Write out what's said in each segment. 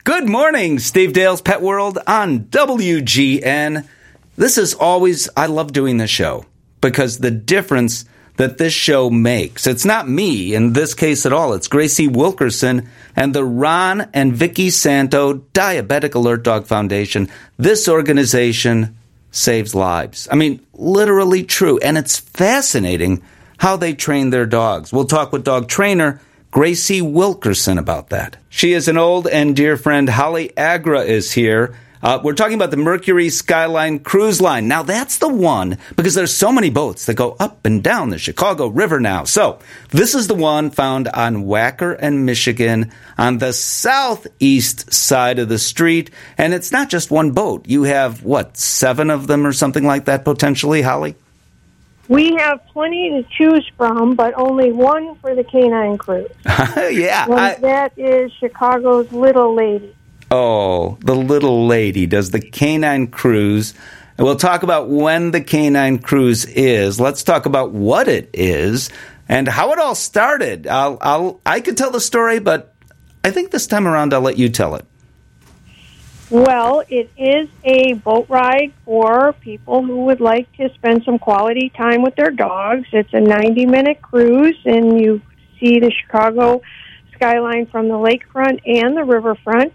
Good morning, Steve Dale's Pet World on WGN. I love doing this show because the difference that this show makes, it's not me in this case at all. It's Gracie Wilkerson and the Ron and Vicky Santo Diabetic Alert Dog Foundation. This organization saves lives. I mean, literally true. And it's fascinating how they train their dogs. We'll talk with dog trainer Gracie Wilkerson about that. She is an old and dear friend. Holly Agra is here. We're talking about the Mercury Skyline Cruise Line. Now, that's the one, because there's so many boats that go up and down the Chicago River now. So, this is the one found on Wacker and Michigan on the southeast side of the street. And it's not just one boat. You have, 7 of them or something like that potentially, Holly? We have plenty to choose from, but only one for the Canine Cruise. Yeah. That is Chicago's Little Lady. Oh, the Little Lady does the Canine Cruise. And we'll talk about when the Canine Cruise is. Let's talk about what it is and how it all started. I could tell the story, but I think this time around I'll let you tell it. Well, it is a boat ride for people who would like to spend some quality time with their dogs. It's a 90-minute cruise, and you see the Chicago skyline from the lakefront and the riverfront.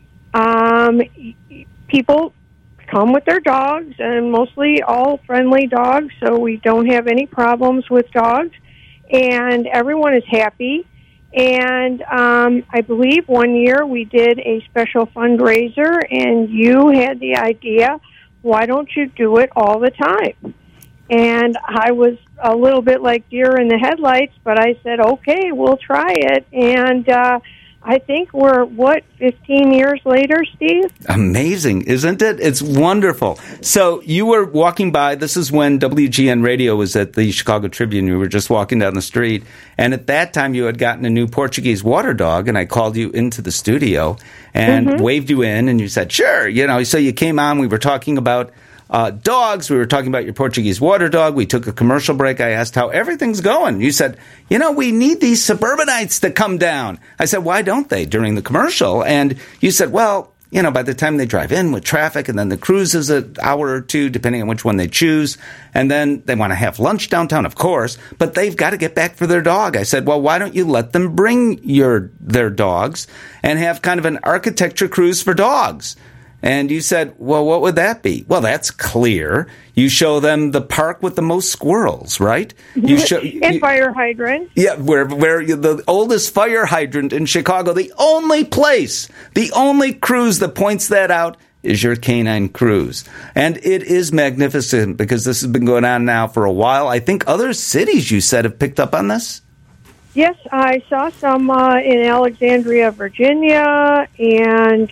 People come with their dogs, and mostly all friendly dogs, so we don't have any problems with dogs, and everyone is happy. And I believe one year we did a special fundraiser, and you had the idea, why don't you do it all the time? And I was a little bit like deer in the headlights, but I said, okay, we'll try it. And I think we're, 15 years later, Steve? Amazing, isn't it? It's wonderful. So you were walking by. This is when WGN Radio was at the Chicago Tribune. You were just walking down the street. And at that time, you had gotten a new Portuguese water dog. And I called you into the studio and waved you in. And you said, sure. So you came on. We were talking about dogs. We were talking about your Portuguese water dog. We took a commercial break. I asked how everything's going. You said, we need these suburbanites to come down. I said, why don't they during the commercial? And you said, well, by the time they drive in with traffic, and then the cruise is an hour or two, depending on which one they choose. And then they want to have lunch downtown, of course, but they've got to get back for their dog. I said, well, why don't you let them bring their dogs and have kind of an architecture cruise for dogs? And you said, well, what would that be? Well, that's clear. You show them the park with the most squirrels, right? And fire hydrant. Yeah, where the oldest fire hydrant in Chicago, the only cruise that points that out is your Canine Cruise. And it is magnificent because this has been going on now for a while. I think other cities, you said, have picked up on this? Yes, I saw some in Alexandria, Virginia, and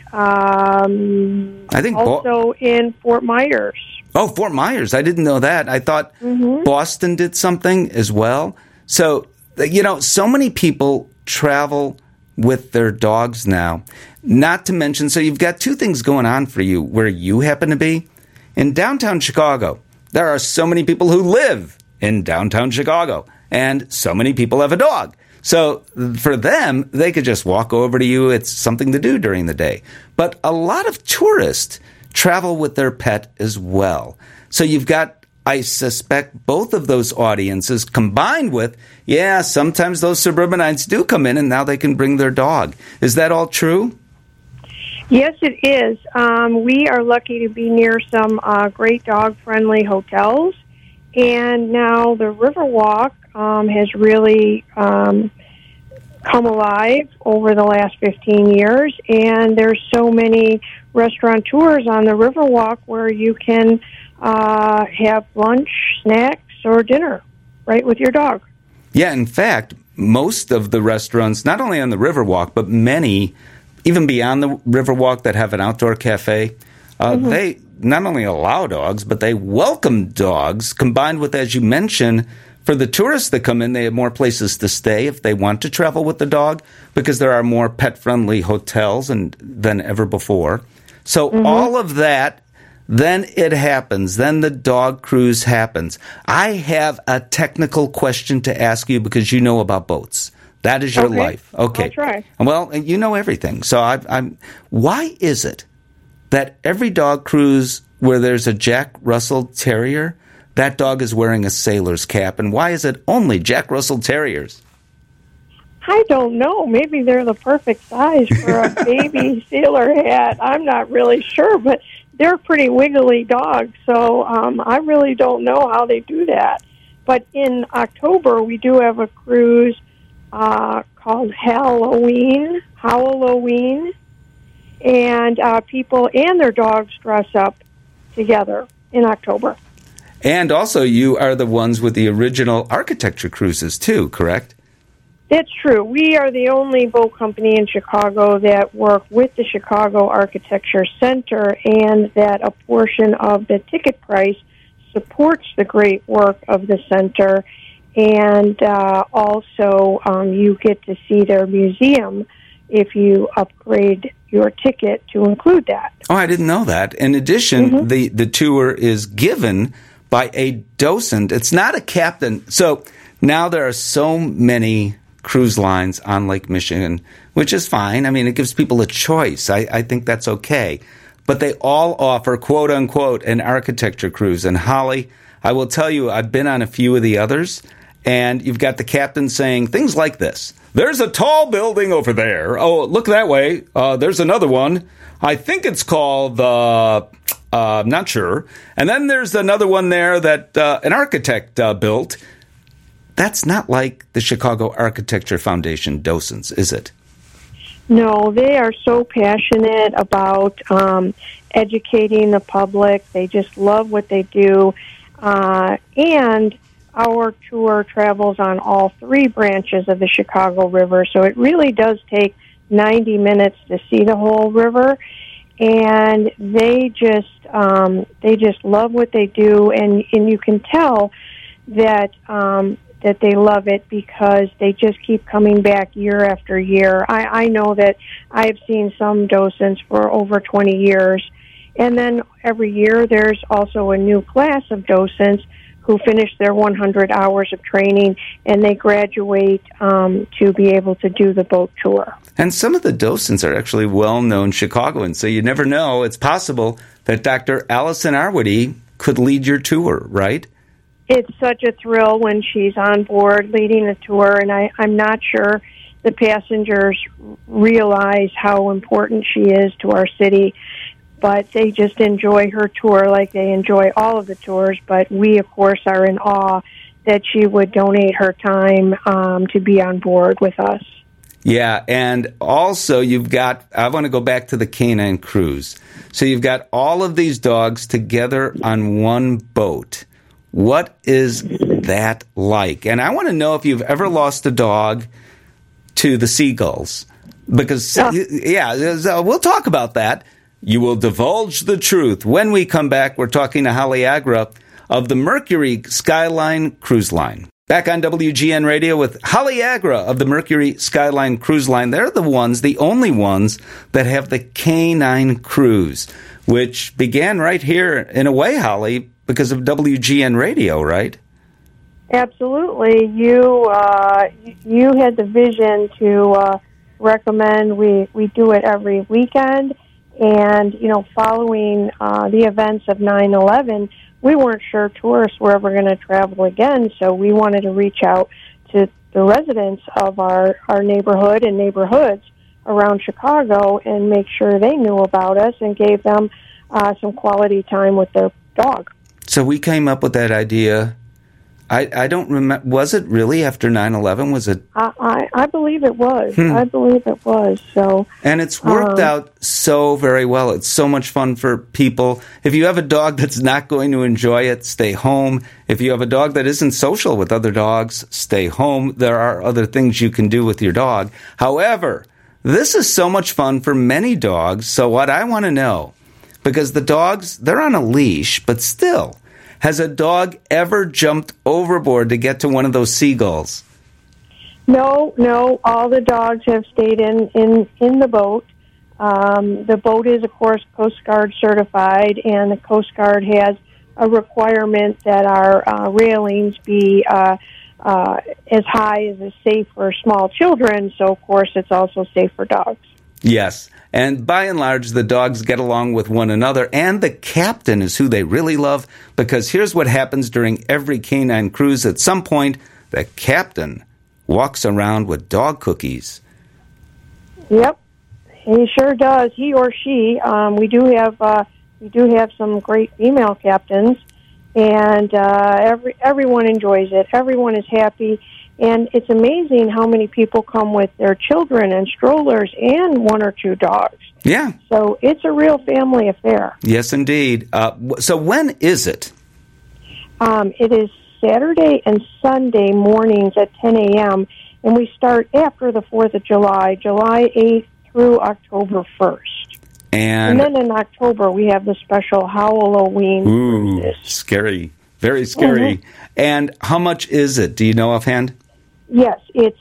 I think also in Fort Myers. Oh, Fort Myers. I didn't know that. I thought Boston did something as well. So, so many people travel with their dogs now. Not to mention, so you've got two things going on for you where you happen to be. In downtown Chicago, there are so many people who live in downtown Chicago. And so many people have a dog. So for them, they could just walk over to you. It's something to do during the day. But a lot of tourists travel with their pet as well. So you've got, I suspect, both of those audiences combined with, sometimes those suburbanites do come in and now they can bring their dog. Is that all true? Yes, it is. We are lucky to be near some great dog-friendly hotels. And now the Riverwalk has really come alive over the last 15 years, and there's so many restaurateurs on the Riverwalk where you can have lunch, snacks, or dinner right with your dog. Yeah, in fact, most of the restaurants, not only on the Riverwalk, but many, even beyond the Riverwalk that have an outdoor cafe, they not only allow dogs, but they welcome dogs, combined with, as you mentioned, for the tourists that come in, they have more places to stay if they want to travel with the dog, because there are more pet-friendly hotels than ever before. So all of that, then it happens. Then the dog cruise happens. I have a technical question to ask you because you know about boats. That is your life. Okay. I'll try. Well, you know everything. So I'm. Why is it that every dog cruise where there's a Jack Russell Terrier, that dog is wearing a sailor's cap? And why is it only Jack Russell Terriers? I don't know. Maybe they're the perfect size for a baby sailor hat. I'm not really sure, but they're pretty wiggly dogs, so I really don't know how they do that. But in October, we do have a cruise called Halloween, and people and their dogs dress up together in October. And also, you are the ones with the original architecture cruises, too, correct? That's true. We are the only boat company in Chicago that work with the Chicago Architecture Center, and that a portion of the ticket price supports the great work of the center. And also, you get to see their museum if you upgrade your ticket to include that. Oh, I didn't know that. In addition, the tour is given by a docent. It's not a captain. So now there are so many cruise lines on Lake Michigan, which is fine. I mean, it gives people a choice. I think that's okay. But they all offer, quote unquote, an architecture cruise. And Holly, I will tell you, I've been on a few of the others, and you've got the captain saying things like this. There's a tall building over there. Oh, look that way. There's another one. I think it's called I'm not sure. And then there's another one there that an architect built. That's not like the Chicago Architecture Foundation docents, is it? No, they are so passionate about educating the public. They just love what they do. And our tour travels on all three branches of the Chicago River, so it really does take 90 minutes to see the whole river. And they just love what they do, and you can tell that that they love it because they just keep coming back year after year. I know that I've seen some docents for over 20 years, and then every year there's also a new class of docents who finish their 100 hours of training, and they graduate to be able to do the boat tour. And some of the docents are actually well-known Chicagoans, so you never know. It's possible that Dr. Allison Arwady could lead your tour, right? It's such a thrill when she's on board leading the tour, and I'm not sure the passengers realize how important she is to our city, but they just enjoy her tour like they enjoy all of the tours. But we, of course, are in awe that she would donate her time to be on board with us. Yeah, and also I want to go back to the canine cruise. So you've got all of these dogs together on one boat. What is that like? And I want to know if you've ever lost a dog to the seagulls. Because, we'll talk about that. You will divulge the truth. When we come back, we're talking to Holly Agra of the Mercury Skyline Cruise Line. Back on WGN Radio with Holly Agra of the Mercury Skyline Cruise Line. They're the only ones that have the canine cruise, which began right here, in a way, Holly, because of WGN Radio, right? Absolutely. You had the vision to recommend we do it every weekend. And, following the events of 9/11, we weren't sure tourists were ever going to travel again, so we wanted to reach out to the residents of our neighborhood and neighborhoods around Chicago and make sure they knew about us and gave them some quality time with their dog. So we came up with that idea. I don't remember. Was it really after 9/11? Was it? I believe it was. I believe it was. So, and it's worked out so very well. It's so much fun for people. If you have a dog that's not going to enjoy it, stay home. If you have a dog that isn't social with other dogs, stay home. There are other things you can do with your dog. However, this is so much fun for many dogs. So what I want to know, because the dogs, they're on a leash, but still, has a dog ever jumped overboard to get to one of those seagulls? No. All the dogs have stayed in the boat. The boat is, of course, Coast Guard certified, and the Coast Guard has a requirement that our railings be as high as is safe for small children. So, of course, it's also safe for dogs. Yes. And by and large, the dogs get along with one another, and the captain is who they really love, because here's what happens during every canine cruise. At some point, the captain walks around with dog cookies. Yep, he sure does. He or she. We do have some great female captains, and everyone enjoys it. Everyone is happy. And it's amazing how many people come with their children and strollers and one or two dogs. Yeah. So it's a real family affair. Yes, indeed. So when is it? It is Saturday and Sunday mornings at 10 a.m., and we start after the 4th of July, July 8th through October 1st. And then in October, we have the special Halloween cruises. Scary. Very scary. Mm-hmm. And how much is it? Do you know offhand? Yes, it's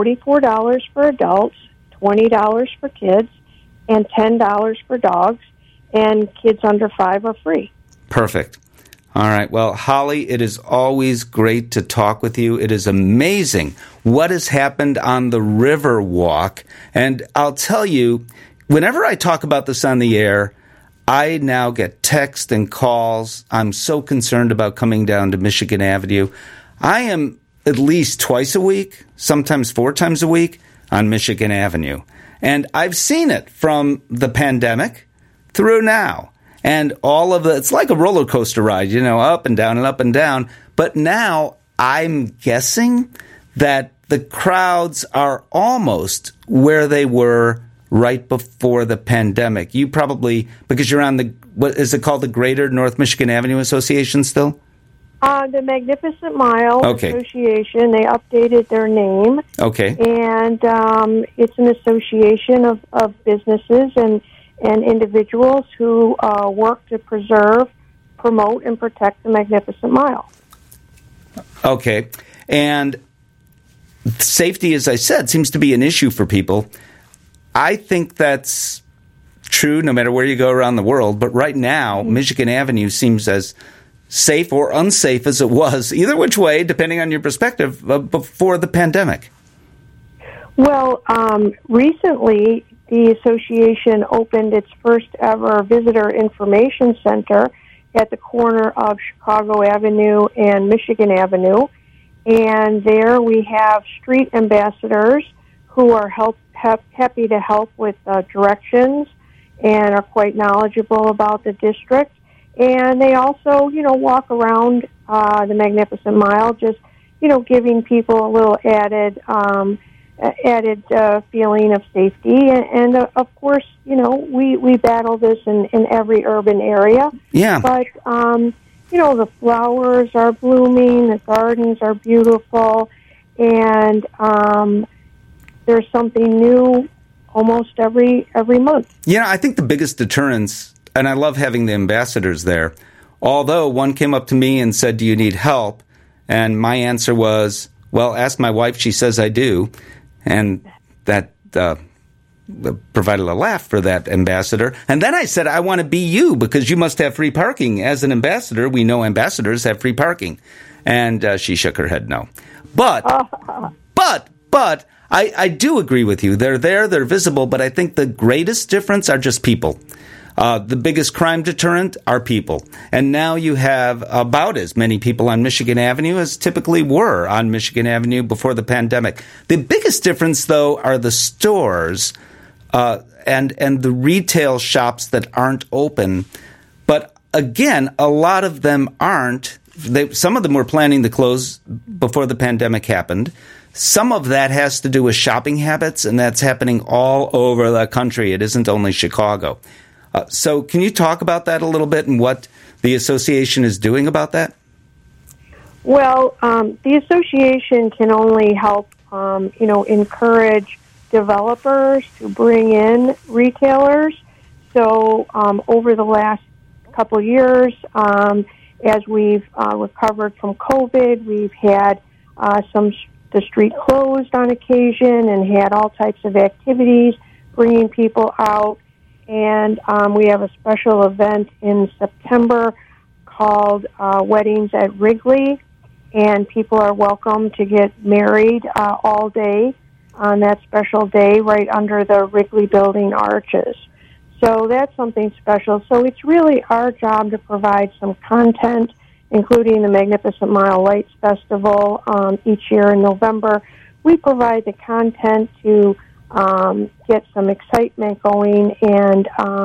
$44 for adults, $20 for kids, and $10 for dogs, and kids under 5 are free. Perfect. All right. Well, Holly, it is always great to talk with you. It is amazing what has happened on the River Walk. And I'll tell you, whenever I talk about this on the air, I now get texts and calls. I'm so concerned about coming down to Michigan Avenue. I am at least twice a week, sometimes 4 times a week, on Michigan Avenue. And I've seen it from the pandemic through now. And all of it's like a roller coaster ride, up and down and up and down. But now I'm guessing that the crowds are almost where they were right before the pandemic. You probably, because you're on what is it called, the Greater North Michigan Avenue Association still? The Magnificent Mile Association. They updated their name. Okay. And it's an association of businesses and individuals who work to preserve, promote, and protect the Magnificent Mile. Okay. And safety, as I said, seems to be an issue for people. I think that's true no matter where you go around the world. But right now, Michigan Avenue seems as safe or unsafe as it was, either which way, depending on your perspective, before the pandemic. Well, recently, the association opened its first ever visitor information center at the corner of Chicago Avenue and Michigan Avenue. And there we have street ambassadors who are happy to help with directions and are quite knowledgeable about the district. And they also, walk around the Magnificent Mile, just, giving people a little added feeling of safety. And of course, we battle this in every urban area. Yeah. But, the flowers are blooming, the gardens are beautiful, and there's something new almost every month. I think the biggest deterrence, and I love having the ambassadors there, although one came up to me and said, "Do you need help?" And my answer was, "Well, ask my wife, she says I do." And that provided a laugh for that ambassador. And then I said, "I want to be you because you must have free parking. As an ambassador, we know ambassadors have free parking." And she shook her head no. But I do agree with you. They're there, they're visible, but I think the greatest difference are just people. The biggest crime deterrent are people. And now you have about as many people on Michigan Avenue as typically were on Michigan Avenue before the pandemic. The biggest difference, though, are the stores and the retail shops that aren't open. But again, a lot of them aren't. Some of them were planning to close before the pandemic happened. Some of that has to do with shopping habits, and that's happening all over the country. It isn't only Chicago. So can you talk about that a little bit and what the association is doing about that? Well, the association can only help, encourage developers to bring in retailers. So over the last couple of years, as we've recovered from COVID, we've had the street closed on occasion and had all types of activities, bringing people out. And we have a special event in September called Weddings at Wrigley. and people are welcome to get married all day on that special day right under the Wrigley Building arches. So that's something special. So it's really our job to provide some content, including the Magnificent Mile Lights Festival each year in November. We provide the content to get some excitement going and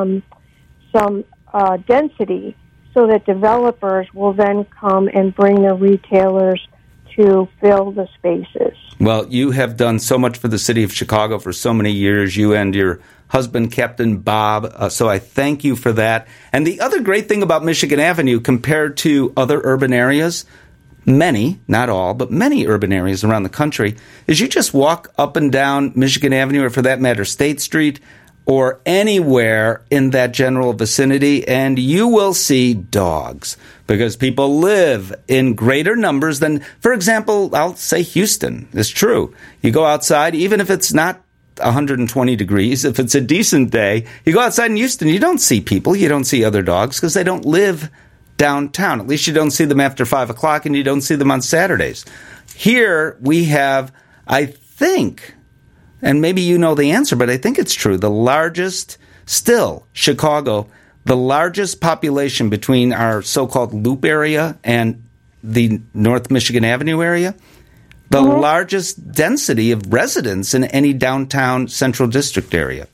some density so that developers will then come and bring the retailers to fill the spaces. Well, you have done so much for the city of Chicago for so many years, you and your husband, Captain Bob, so I thank you for that. And the other great thing about Michigan Avenue compared to other urban areas, many, not all, but many urban areas around the country, is you just walk up and down Michigan Avenue, or for that matter, State Street, or anywhere in that general vicinity, and you will see dogs because people live in greater numbers than, for example, I'll say Houston. It's true. You go outside, even if it's not 120 degrees, if it's a decent day, you go outside in Houston, you don't see people, you don't see other dogs because they don't live downtown. At least you don't see them after 5 o'clock, and you don't see them on Saturdays. Here we have, I think, and maybe you know the answer, but I think it's true, the largest, still, Chicago, the largest population between our so-called Loop area and the North Michigan Avenue area, the largest density of residents in any downtown Central District area.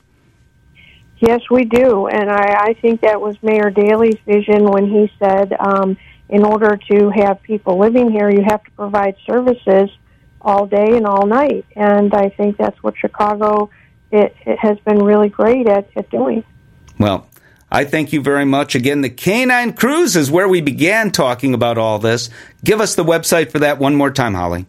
Yes, we do, and I think that was Mayor Daley's vision when he said, in order to have people living here, you have to provide services all day and all night. And I think that's what Chicago it has been really great at doing. Well, I thank you very much. Again, the Canine Cruise is where we began talking about all this. Give us the website for that one more time, Holly.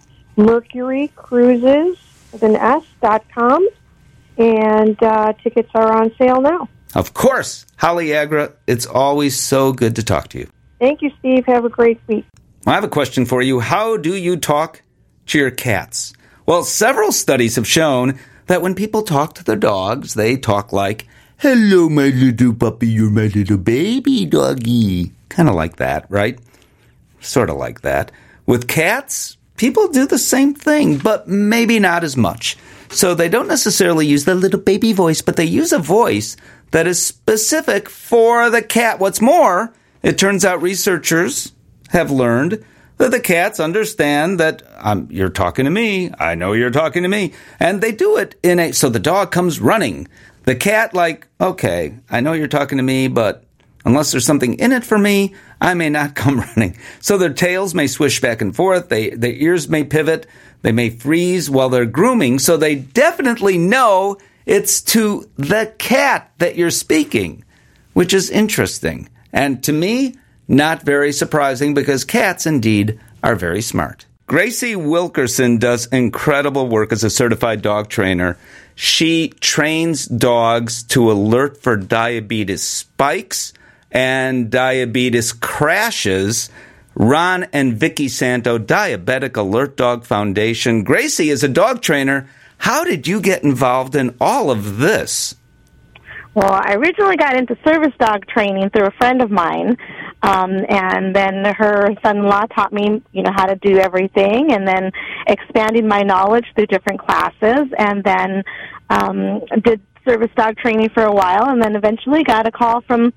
MercuryCruises.com, and tickets are on sale now. Of course. Holly Agra, it's always so good to talk to you. Thank you, Steve. Have a great week. I have a question for you. How do you talk to your cats? Well, several studies have shown that when people talk to their dogs, they talk like, "Hello, my little puppy, you're my little baby doggy." Kind of like that, right? Sort of like that. With cats, people do the same thing, but maybe not as much. So they don't necessarily use the little baby voice, but they use a voice that is specific for the cat. What's more, it turns out researchers have learned that the cats understand that you're talking to me. I know you're talking to me. And they do it so the dog comes running. The cat okay, I know you're talking to me, but unless there's something in it for me, I may not come running. So their tails may swish back and forth. Their ears may pivot. They may freeze while they're grooming. So they definitely know it's to the cat that you're speaking, which is interesting. And to me, not very surprising because cats indeed are very smart. Gracie Wilkerson does incredible work as a certified dog trainer. She trains dogs to alert for diabetes spikes and diabetes crashes. Ron and Vicky Santo, Diabetic Alert Dog Foundation. Gracie is a dog trainer. How did you get involved in all of this? Well, I originally got into service dog training through a friend of mine, and then her son-in-law taught me, how to do everything, and then expanded my knowledge through different classes, and then did service dog training for a while, and then eventually got a call from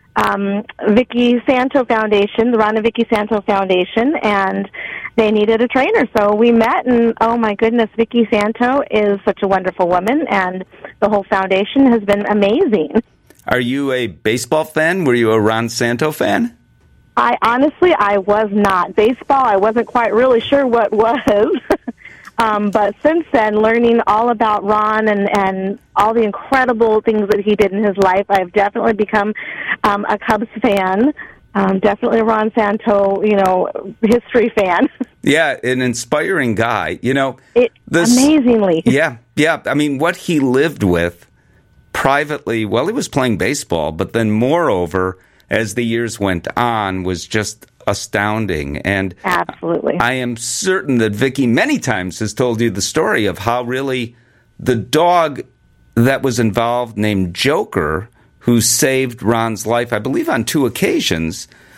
Vicky Santo Foundation, the Ron and Vicky Santo Foundation, and they needed a trainer. So we met, and oh my goodness, Vicky Santo is such a wonderful woman, and the whole foundation has been amazing. Are you a baseball fan? Were you a Ron Santo fan? I was not. Baseball, I wasn't quite really sure what was. But since then, learning all about Ron and all the incredible things that he did in his life, I've definitely become a Cubs fan. Definitely a Ron Santo, history fan. Yeah, an inspiring guy. Amazingly. Yeah. I mean, what he lived with privately while he was playing baseball, but then moreover, as the years went on, was just astounding. And absolutely, I am certain that Vicky many times has told you the story of how really the dog that was involved named Joker, who saved Ron's life, I believe on 2 occasions,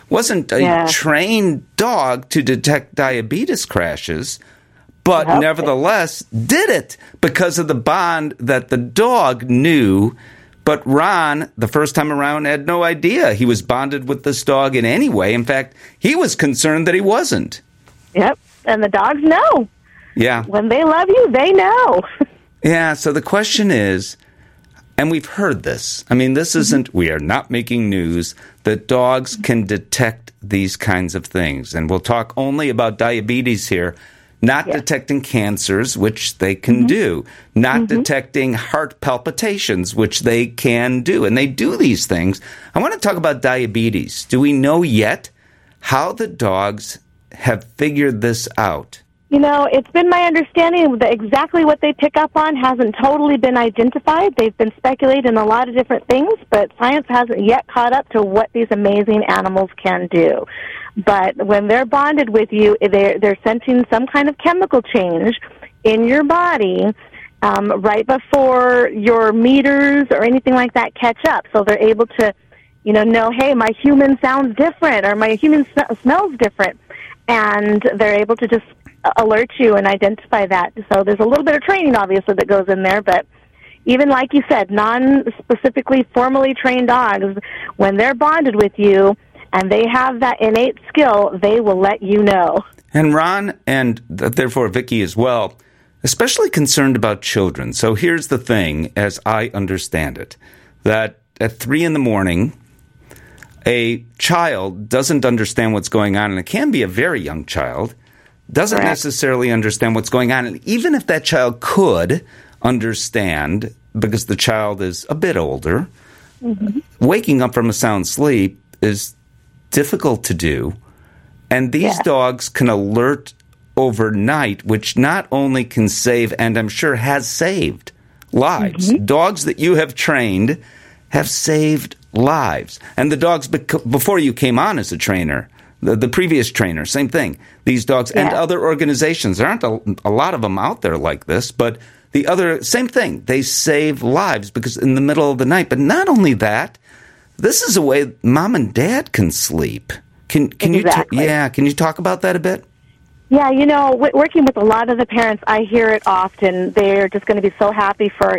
wasn't a trained dog to detect diabetes crashes, but nevertheless did it because of the bond that the dog knew. But Ron, the first time around, had no idea he was bonded with this dog in any way. In fact, he was concerned that he wasn't. Yep, and the dogs know. Yeah. When they love you, they know. Yeah, so the question is, and we've heard this, I mean, this isn't, we are not making news, that dogs can detect these kinds of things. And we'll talk only about diabetes here, not detecting cancers, which they can do, not detecting heart palpitations, which they can do. And they do these things. I want to talk about diabetes. Do we know yet how the dogs have figured this out? You know, it's been my understanding that exactly what they pick up on hasn't totally been identified. They've been speculating a lot of different things, but science hasn't yet caught up to what these amazing animals can do. But when they're bonded with you, they're sensing some kind of chemical change in your body right before your meters or anything like that catch up. So they're able to, know, hey, my human sounds different or my human smells different. And they're able to just alert you and identify that. So there's a little bit of training, obviously, that goes in there. But even like you said, non-specifically formally trained dogs, when they're bonded with you and they have that innate skill, they will let you know. And Ron, and therefore Vicky as well, especially concerned about children. So here's the thing, as I understand it, that at 3 a.m, a child doesn't understand what's going on, and it can be a very young child, doesn't necessarily understand what's going on. And even if that child could understand, because the child is a bit older, waking up from a sound sleep is difficult to do. And these dogs can alert overnight, which not only can save, and I'm sure has saved, lives. Dogs that you have trained have saved lives. And the dogs, before you came on as a trainer, the previous trainer, same thing. These dogs and other organizations, there aren't a lot of them out there like this, but the other, same thing. They save lives because in the middle of the night. But not only that, this is a way mom and dad can sleep. Can you talk about that a bit? Yeah, working with a lot of the parents, I hear it often. They're just going to be so happy for,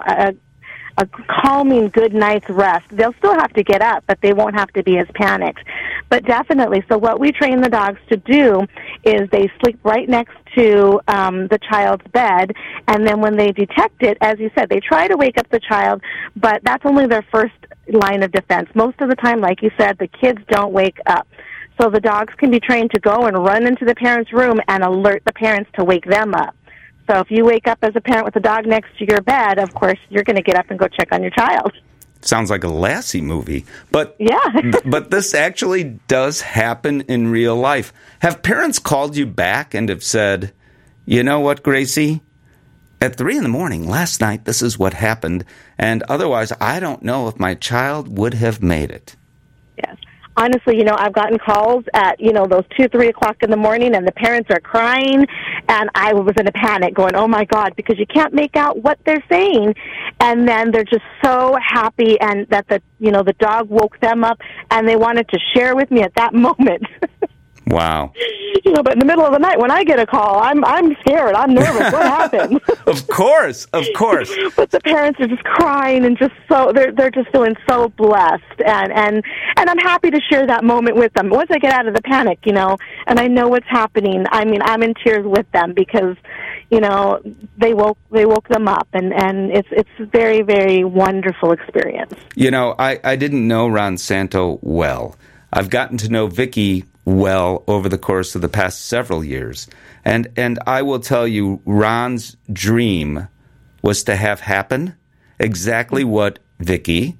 a calming good night's rest. They'll still have to get up, but they won't have to be as panicked. But definitely, so what we train the dogs to do is they sleep right next to the child's bed, and then when they detect it, as you said, they try to wake up the child, but that's only their first line of defense. Most of the time, like you said, the kids don't wake up. So the dogs can be trained to go and run into the parent's room and alert the parents to wake them up. So if you wake up as a parent with a dog next to your bed, of course, you're going to get up and go check on your child. Sounds like a Lassie movie. But but this actually does happen in real life. Have parents called you back and have said, you know what, Gracie? At 3 a.m. last night, this is what happened. And otherwise, I don't know if my child would have made it. Yes. Honestly, I've gotten calls at, those 2, 3 o'clock in the morning, and the parents are crying, and I was in a panic going, oh, my God, because you can't make out what they're saying. And then they're just so happy and that the dog woke them up, and they wanted to share with me at that moment. Wow. But in the middle of the night when I get a call, I'm scared. I'm nervous. What happened? Of course. But the parents are just crying and just so they're just feeling so blessed, and I'm happy to share that moment with them. Once I get out of the panic, and I know what's happening. I mean, I'm in tears with them because, they woke them up, and it's a very, very wonderful experience. I didn't know Ron Santo well. I've gotten to know Vicky well over the course of the past several years. And I will tell you, Ron's dream was to have happen exactly what Vicky,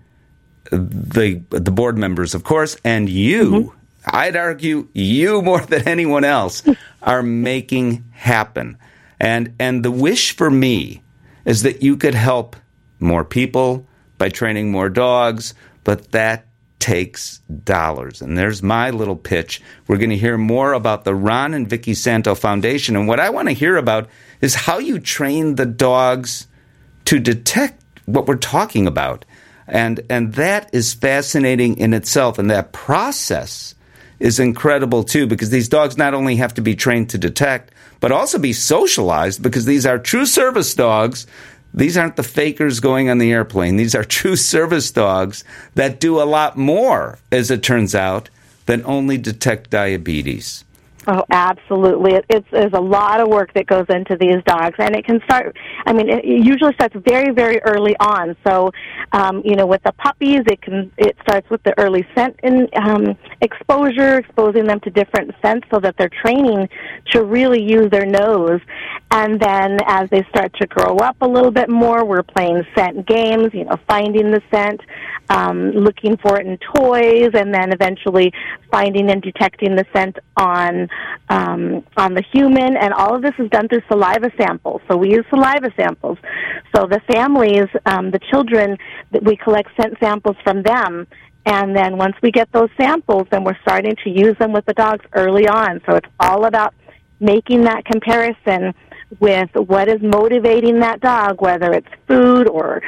the board members, of course, and you, I'd argue you more than anyone else, are making happen. And the wish for me is that you could help more people by training more dogs, but that takes dollars. And there's my little pitch. We're going to hear more about the Ron and Vicky Santo Foundation. And what I want to hear about is how you train the dogs to detect what we're talking about. And that is fascinating in itself. And that process is incredible too, because these dogs not only have to be trained to detect, but also be socialized, because these are true service dogs. These aren't the fakers going on the airplane. These are true service dogs that do a lot more, as it turns out, than only detect diabetes. Oh, absolutely. There's a lot of work that goes into these dogs, and it can start, it usually starts very, very early on. So, with the puppies, it starts with the early scent exposure, exposing them to different scents so that they're training to really use their nose. And then as they start to grow up a little bit more, we're playing scent games, finding the scent, looking for it in toys, and then eventually finding and detecting the scent on the human. And all of this is done through saliva samples. So we use saliva samples. So the families, the children, we collect scent samples from them. And then once we get those samples, then we're starting to use them with the dogs early on. So it's all about making that comparison with what is motivating that dog, whether it's food or,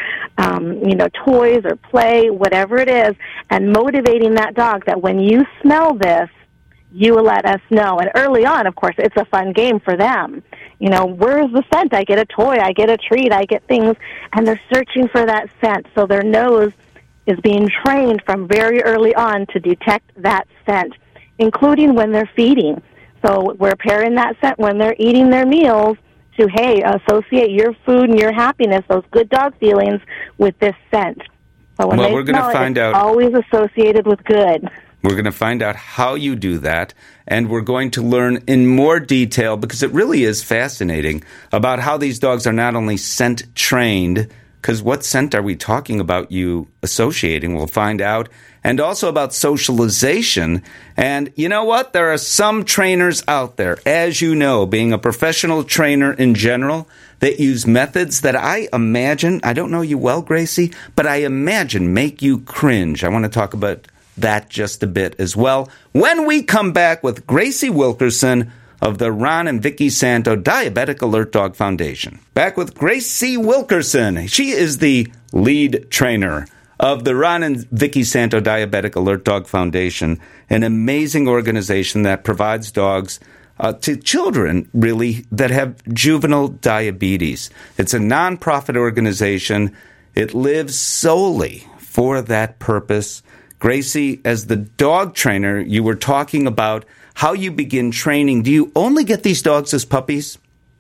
toys or play, whatever it is, and motivating that dog that when you smell this, you will let us know. And early on, of course, it's a fun game for them. Where's the scent? I get a toy, I get a treat, I get things, and they're searching for that scent. So their nose is being trained from very early on to detect that scent, including when they're feeding. So we're pairing that scent when they're eating their meals to, hey, associate your food and your happiness, those good dog feelings, with this scent. So when they smell it, it's always associated with good. We're going to find out how you do that, and we're going to learn in more detail, because it really is fascinating, about how these dogs are not only scent trained, because what scent are we talking about you associating? We'll find out. And also about socialization. And you know what? There are some trainers out there, as you know, being a professional trainer in general, that use methods that I imagine, I don't know you well, Gracie, but I imagine make you cringe. I want to talk about that just a bit as well when we come back with Gracie Wilkerson of the Ron and Vicki Santo Diabetic Alert Dog Foundation. Back with Gracie Wilkerson. She is the lead trainer of the Ron and Vicki Santo Diabetic Alert Dog Foundation, an amazing organization that provides dogs to children, really, that have juvenile diabetes. It's a nonprofit organization. It lives solely for that purpose. Gracie, as the dog trainer, you were talking about how you begin training. Do you only get these dogs as puppies?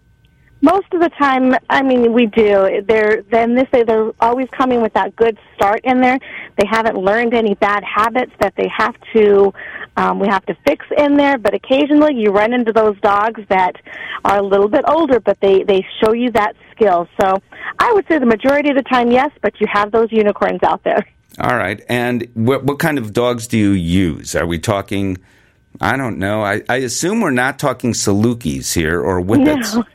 Most of the time, we do. They're always coming with that good start in there. They haven't learned any bad habits that they have to, we have to fix in there. But occasionally you run into those dogs that are a little bit older, but they show you that skill. So I would say the majority of the time, yes, but you have those unicorns out there. All right. And what kind of dogs do you use? Are we talking, I don't know, I assume we're not talking Salukis here or Whippets. No.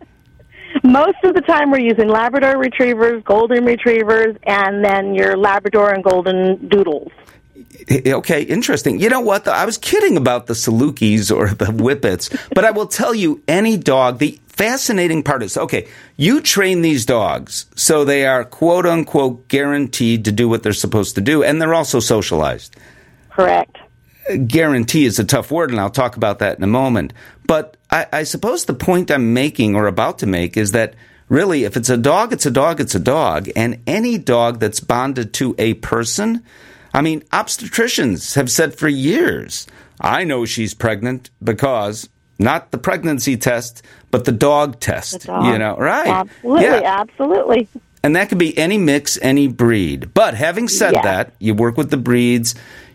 Most of the time we're using Labrador Retrievers, Golden Retrievers, and then your Labrador and Golden Doodles. Okay, interesting. You know what, though? I was kidding about the Salukis or the Whippets, but I will tell you, any dog, the fascinating part is, okay, you train these dogs so they are quote-unquote guaranteed to do what they're supposed to do, and they're also socialized. Correct. Guarantee is a tough word, and I'll talk about that in a moment. But I suppose the point I'm making or about to make is that really, if it's a dog, it's a dog, it's a dog. And any dog that's bonded to a person, obstetricians have said for years, I know she's pregnant because not the pregnancy test, but the dog test. The dog. Right? Absolutely, yeah. Absolutely. And that could be any mix, any breed. But having said that, you work with the breeds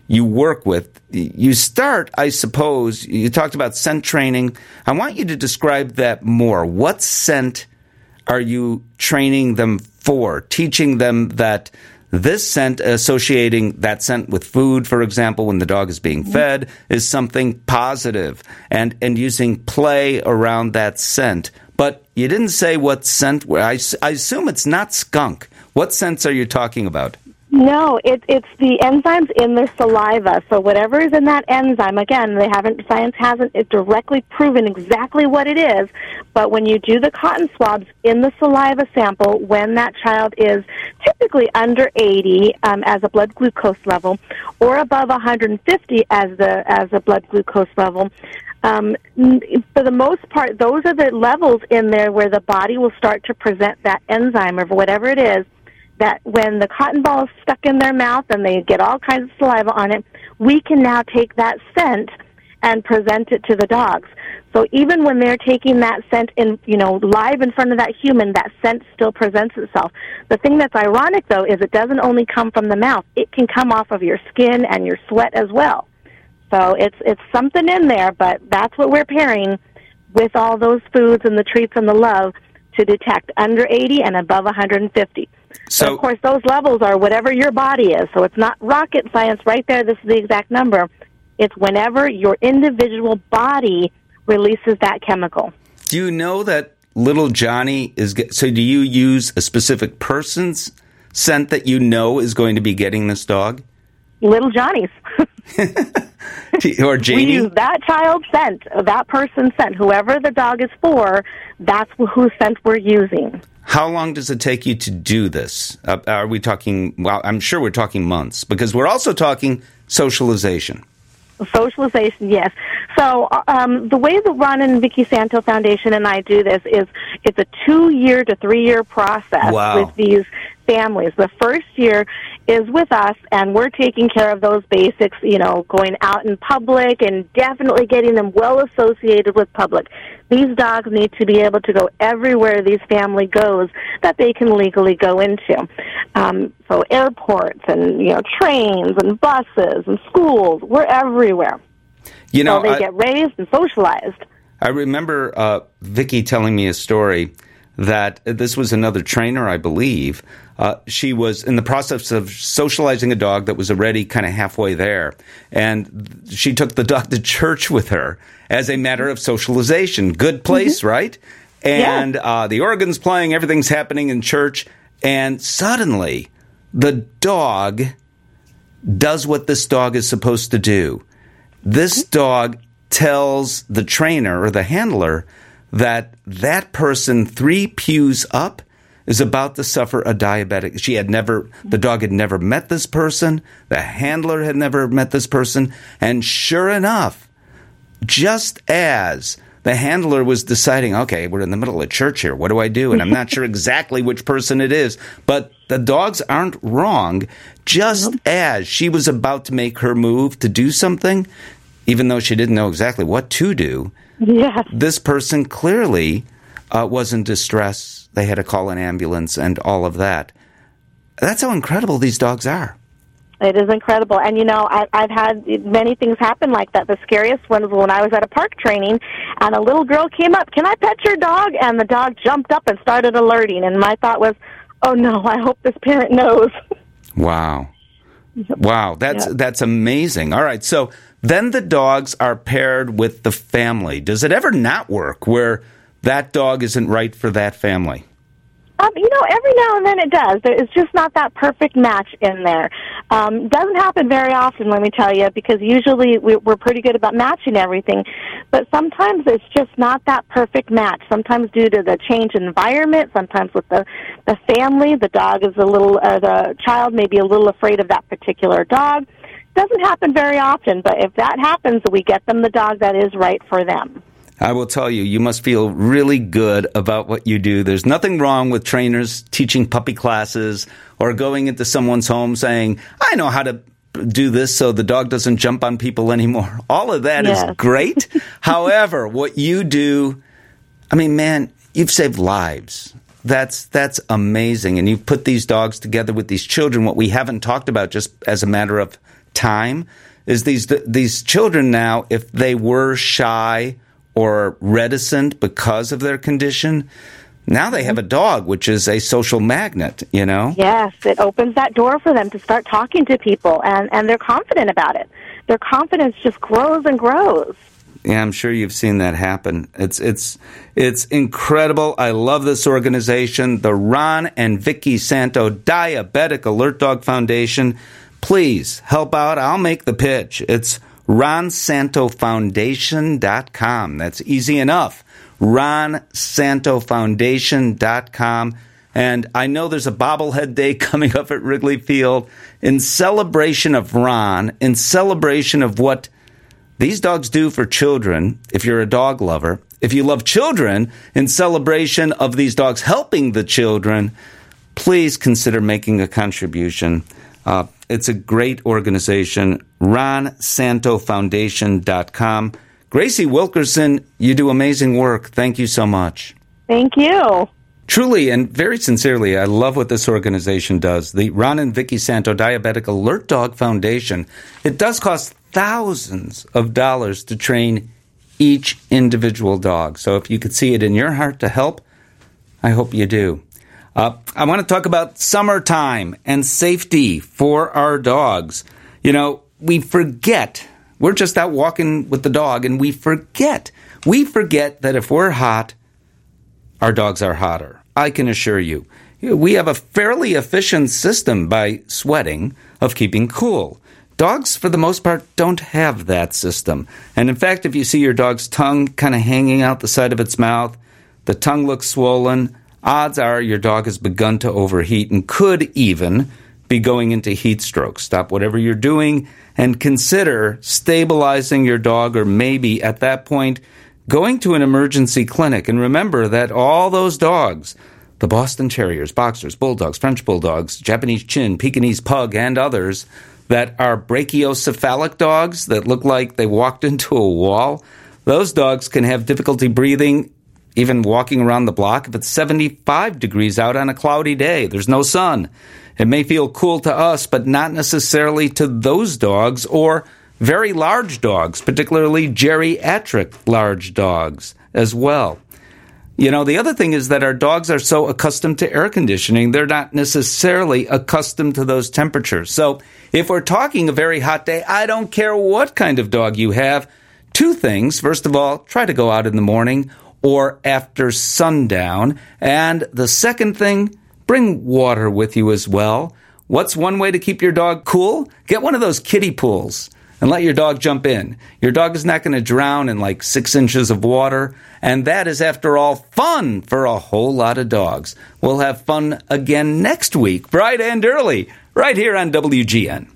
you start, I suppose, you talked about scent training. I want you to describe that more. What scent are you training them for? Teaching them that this scent, associating that scent with food, for example, when the dog is being fed, is something positive, and using play around that scent. But you didn't say what scent. I assume it's not skunk. What scents are you talking about? No, it's the enzymes in their saliva. So whatever is in that enzyme, again, science hasn't directly proven exactly what it is, but when you do the cotton swabs in the saliva sample, when that child is typically under 80 as a blood glucose level, or above 150 as a blood glucose level, for the most part, those are the levels in there where the body will start to present that enzyme or whatever it is, that when the cotton ball is stuck in their mouth and they get all kinds of saliva on it, we can now take that scent and present it to the dogs. So even when they're taking that scent in, live in front of that human, that scent still presents itself. The thing that's ironic, though, is it doesn't only come from the mouth. It can come off of your skin and your sweat as well. So it's something in there, but that's what we're pairing with all those foods and the treats and the love to detect under 80 and above 150. So, of course, those levels are whatever your body is. So it's not rocket science right there. This is the exact number. It's whenever your individual body releases that chemical. Do you know that little Johnny so do you use a specific person's scent that you know is going to be getting this dog? Little Johnny's. Or Janie? We use that child's scent, that person's scent. Whoever the dog is for, that's whose scent we're using. How long does it take you to do this? Are we talking, well, I'm sure we're talking months, because we're also talking socialization. Socialization, yes. So the way the Ron and Vicki Santo Foundation and I do this is it's a 2-year to 3-year process with these families. The first year is with us, and we're taking care of those basics, going out in public and definitely getting them well associated with public. These dogs need to be able to go everywhere these family goes that they can legally go into. So airports and, trains and buses and schools, we're everywhere. So they get raised and socialized. I remember Vicki telling me a story that this was another trainer, I believe. She was in the process of socializing a dog that was already kind of halfway there. And she took the dog to church with her as a matter of socialization. Good place, right? And the organ's playing, everything's happening in church. And suddenly, the dog does what this dog is supposed to do. This dog tells the trainer or the handler that person 3 pews up is about to suffer a diabetic. The dog had never met this person. The handler had never met this person. And sure enough, just as the handler was deciding, okay, we're in the middle of church here. What do I do? And I'm not sure exactly which person it is. But the dogs aren't wrong. Just as she was about to make her move to do something, even though she didn't know exactly what to do, this person clearly was in distress. They had to call an ambulance and all of that. That's how incredible these dogs are. It is incredible. And, I've had many things happen like that. The scariest one was when I was at a park training, and a little girl came up, "Can I pet your dog?" And the dog jumped up and started alerting. And my thought was, oh, no, I hope this parent knows. Wow. Wow, that's amazing. All right, so then the dogs are paired with the family. Does it ever not work where that dog isn't right for that family? Every now and then it does. It's just not that perfect match in there. Doesn't happen very often, let me tell you, because usually we're pretty good about matching everything. But sometimes it's just not that perfect match. Sometimes due to the change in environment, sometimes with the family, the dog is the child may be a little afraid of that particular dog. Doesn't happen very often, but if that happens, we get them the dog that is right for them. I will tell you, you must feel really good about what you do. There's nothing wrong with trainers teaching puppy classes or going into someone's home saying, I know how to do this so the dog doesn't jump on people anymore. All of that is great. However, what you do, man, you've saved lives. That's amazing. And you've put these dogs together with these children. What we haven't talked about, just as a matter of time, is these children now, if they were shy or reticent because of their condition, now they have a dog, which is a social magnet, Yes, it opens that door for them to start talking to people, and they're confident about it. Their confidence just grows and grows. Yeah, I'm sure you've seen that happen. It's incredible. I love this organization, the Ron and Vicky Santo Diabetic Alert Dog Foundation. Please help out. I'll make the pitch. It's RonSantoFoundation.com. That's easy enough. RonSantoFoundation.com. And I know there's a bobblehead day coming up at Wrigley Field in celebration of Ron, in celebration of what these dogs do for children, if you're a dog lover. If you love children, in celebration of these dogs helping the children, please consider making a contribution. It's a great organization, RonSantoFoundation.com. Gracie Wilkerson, you do amazing work. Thank you so much. Thank you. Truly and very sincerely, I love what this organization does. The Ron and Vicky Santo Diabetic Alert Dog Foundation. It does cost thousands of dollars to train each individual dog. So if you could see it in your heart to help, I hope you do. I want to talk about summertime and safety for our dogs. You know, we forget. We're just out walking with the dog, and we forget. We forget that if we're hot, our dogs are hotter. I can assure you. We have a fairly efficient system by sweating of keeping cool. Dogs, for the most part, don't have that system. And in fact, if you see your dog's tongue kind of hanging out the side of its mouth, the tongue looks swollen, odds are your dog has begun to overheat and could even be going into heat stroke. Stop whatever you're doing and consider stabilizing your dog, or maybe at that point going to an emergency clinic. And remember that all those dogs, the Boston Terriers, Boxers, Bulldogs, French Bulldogs, Japanese Chin, Pekingese Pug, and others that are brachiocephalic dogs that look like they walked into a wall, those dogs can have difficulty breathing, even walking around the block if it's 75 degrees out on a cloudy day. There's no sun. It may feel cool to us, but not necessarily to those dogs or very large dogs, particularly geriatric large dogs as well. You know, the other thing is that our dogs are so accustomed to air conditioning, they're not necessarily accustomed to those temperatures. So if we're talking a very hot day, I don't care what kind of dog you have. Two things. First of all, try to go out in the morning or after sundown. And the second thing, bring water with you as well. What's one way to keep your dog cool? Get one of those kiddie pools and let your dog jump in. Your dog is not going to drown in like 6 inches of water. And that is, after all, fun for a whole lot of dogs. We'll have fun again next week, bright and early, right here on WGN.